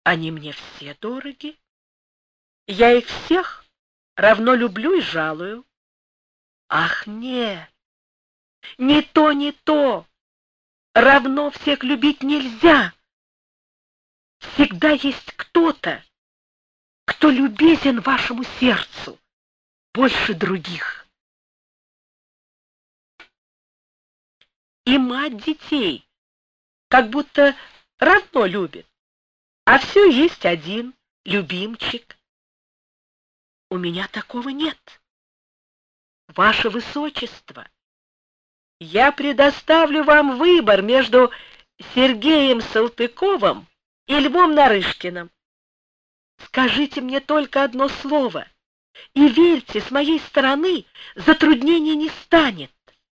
Они мне все дороги. Я их всех равно люблю и жалую. Ах, нет, не то, не то. Равно всех любить нельзя. Всегда есть кто-то, кто любезен вашему сердцу больше других. И мать детей как будто равно любит, а все есть один любимчик. У меня такого нет. Ваше Высочество, я предоставлю вам выбор между Сергеем Салтыковым и Львом Нарышкиным. Скажите мне только одно слово, и верьте, с моей стороны затруднений не станет.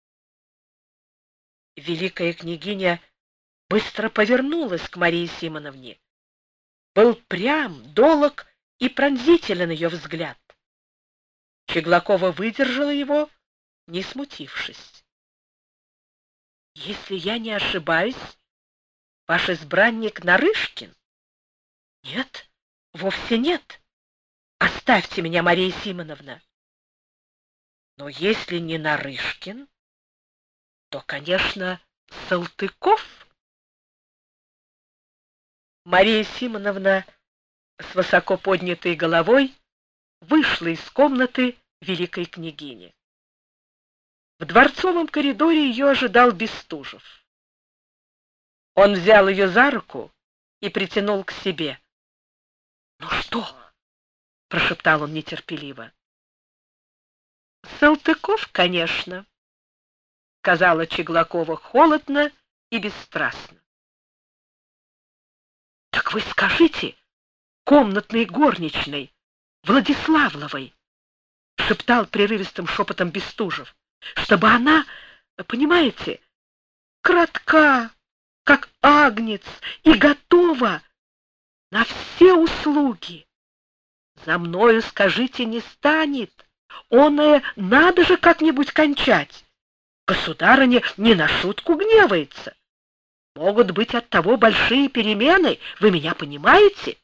Великая княгиня быстро повернулась к Марии Симоновне. Был прям, долог и пронзителен ее взгляд. Чеглакова выдержала его, не смутившись. Если я не ошибаюсь, ваш избранник Нарышкин? Нет, вовсе нет. Оставьте меня, Мария Симоновна. Но если не Нарышкин, то, конечно, Салтыков. Мария Симоновна с высоко поднятой головой вышла из комнаты великой княгини. В дворцовом коридоре ее ожидал Бестужев. Он взял ее за руку и притянул к себе. — Ну что? — прошептал он нетерпеливо. — Салтыков, конечно, — сказала Чеглакова холодно и бесстрастно. — Так вы скажите комнатной горничной Владиславловой, — шептал прерывистым шепотом Бестужев, — чтобы она, понимаете, кратка, как агнец, и готова на все услуги. За мною, скажите, не станет. Он надо же как-нибудь кончать. Государыня не на шутку гневается. Могут быть от того большие перемены, вы меня понимаете?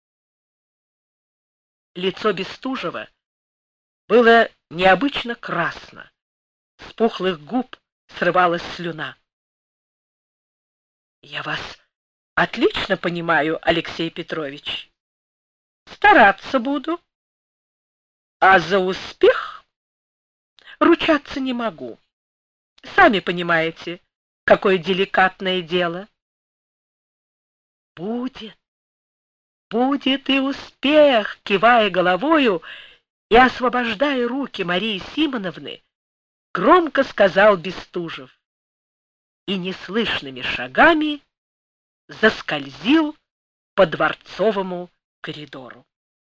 Лицо Бестужева было необычно красно. С пухлых губ срывалась слюна. Я вас отлично понимаю, Алексей Петрович. Стараться буду. А за успех ручаться не могу. Сами понимаете, какое деликатное дело. Будет, будет и успех, кивая головою и освобождая руки Марии Симоновны, громко сказал Бестужев и неслышными шагами заскользил по дворцовому коридору.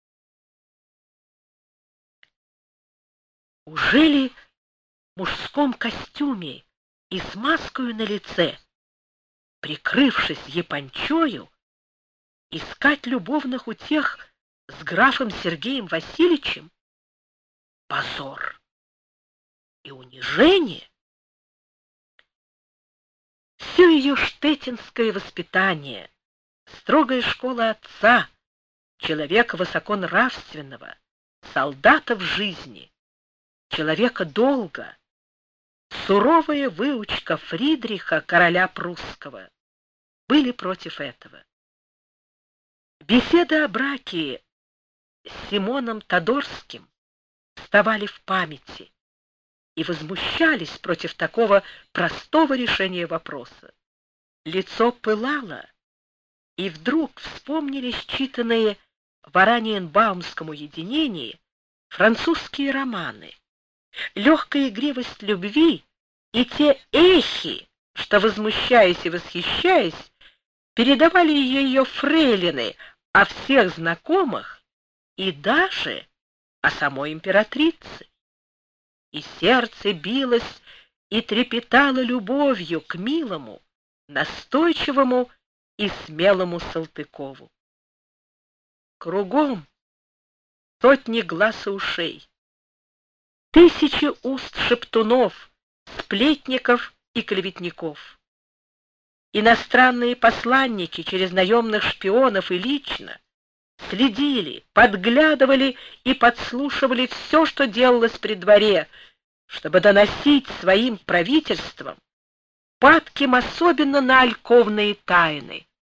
Ужели в мужском костюме и с маской на лице, прикрывшись япончою, искать любовных утех с графом Сергеем Васильевичем? Позор и унижение. Все ее штеттинское воспитание, строгая школа отца, человека высоконравственного, солдата в жизни, человека долга, суровая выучка Фридриха, короля прусского, были против этого. Беседы о браке с Симоном Тодорским вставали в памяти и возмущались против такого простого решения вопроса. Лицо пылало, и вдруг вспомнились читанные в Ораниенбаумском уединении французские романы, легкая игривость любви и те эхи, что, возмущаясь и восхищаясь, передавали ее фрейлины о всех знакомых и даже о самой императрице. И сердце билось и трепетало любовью к милому, настойчивому и смелому Салтыкову. Кругом сотни глаз и ушей, тысячи уст шептунов, сплетников и клеветников. иностранные посланники через наемных шпионов и лично следили, подглядывали и подслушивали все, что делалось при дворе, чтобы доносить своим правительствам падким особенно на альковные тайны.